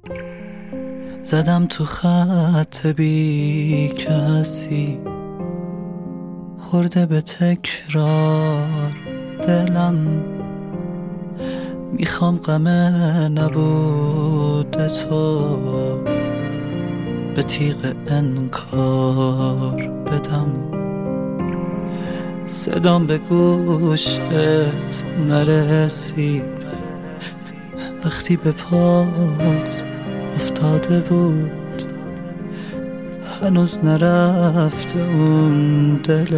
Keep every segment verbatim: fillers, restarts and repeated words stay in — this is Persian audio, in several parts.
زدم تو خط بی کسی، خورده به تکرار دلم. میخوام غم نبود تو به تیغ انکار بدم. صدام به گوشت نرسید وقتی به پات افتاده بود. هنوز نرفته اون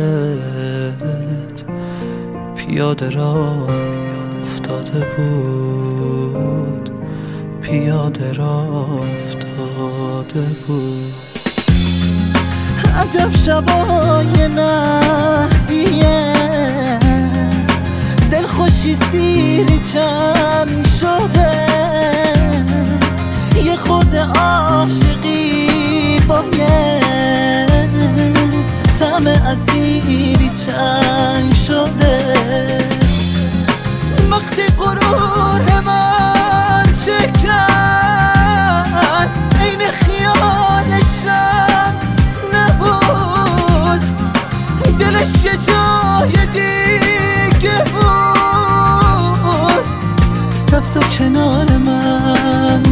دلت، پیاده را افتاده بود، پیاده را افتاده بود. عجب شبای نحسیه، دلخوشی سیری چند شده، یه خورده عاشقی با یه طعم اسیری چند شده. وقتی غرور من شکست، این خیالشم نبود، دلش یه جای دیگه بود. رفت و کنار من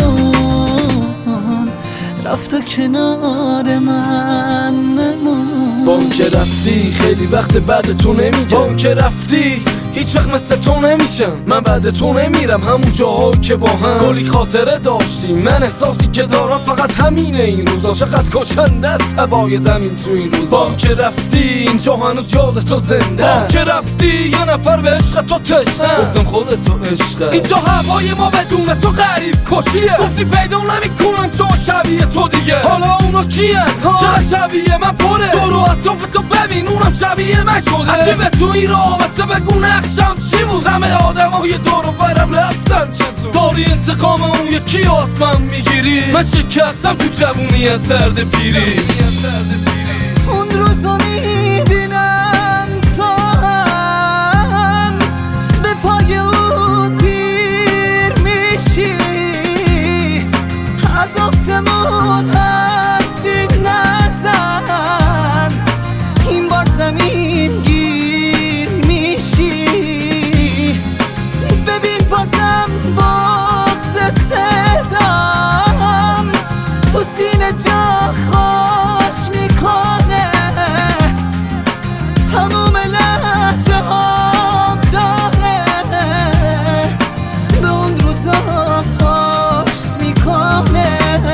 نمون، رفت و کنار من نمون. با اون که رفتی خیلی وقت بعد تو نمیگه، با اون که رفتی هیچ وقت مثل تو نمیشم. من بعد تو نمیرم همون جاهایی که با هم گلی خاطره داشتیم. من احساسی که دارم فقط همینه این روزا، چقدر کشنده است هوای زمین تو این روزا. با اون که رفتی اینجا هنوز یاد تو زنده، با اون که رفتی یه نفر به عشق تو تشنه. گفتم خودتو عشقه، اینجا هوای ما بدون تو غریب کشیه. گفتی پیدا نمیکنم تو شبیه تو دیگه، حالا اونا کیه؟ چقدر شبیه من پره، دور و اطراف تو ببین اونم شبیه من شده. عجیبه تو این رابطه بگو نقشم چی بود؟ همه آدم های دور و برم رفتن چه زود. داری انتقام اون یکی از من میگیری، من شکستم تو جوونی از درد پیری. اون روزا میبینم تو هم به پای اون پیر میشی، از آسمون حرفی نزن، این بار زمین گیر میشی. ببین بازم بغض صدام تو سینه جا خوش میکنه، تموم لحظه هم داره به اون روزا پشت میکنه،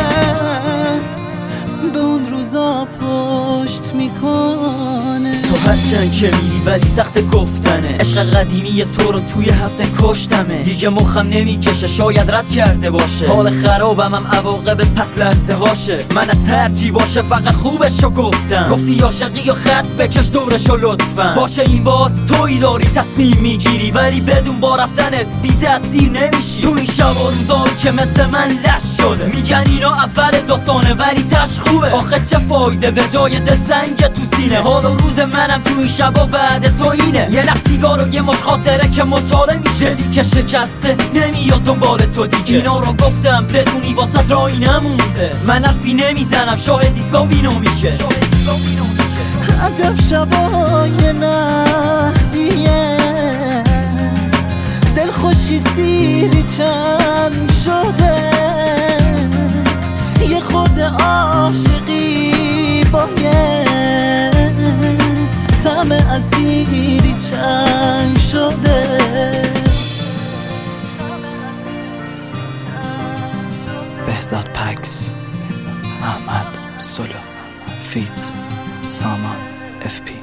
به اون روزا پشت میکنه. تو هرچند که میری ولی سخت گفتنه، عشق قدیمی تو رو توی هفته کشتمه. دیگه مخم نمیکشه شاید رد کرده باشه، حال خرابم هم عواقب پس لرزه هاشه. من از هرچی باشه فقط خوبشو گفتم، گفتی عاشقی یا خط بکش دورشو لطفا. باشه این بار توی داری تصمیم میگیری، ولی بدون با رفتنت بی تأثیر نمیشی. تو این شب و روزایی که مثل من لش شده، میگن اینا اول داستانه ولی تش خوبه. آخه چه فایده به جای دل زنگ تو سینه، حال و روز منم تو این شبا بعد تو اینه. یه نخ سیگار و یه مش خاطره که مچاله میشه، دلی که شکسته نمیاد دنبال تو دیگه. اینا رو گفتم بدونی واسط رایی نمونده، من حرفی نمیزنم شاید ایسلامی نمیگه. عجب شبای نحسیه، دلخوشی سیری چند شده، یه خورده عاشقی با یه طعم اسیری چند شده. بهزاد پکس، احمد سلو، فیت، سامان، اف پی.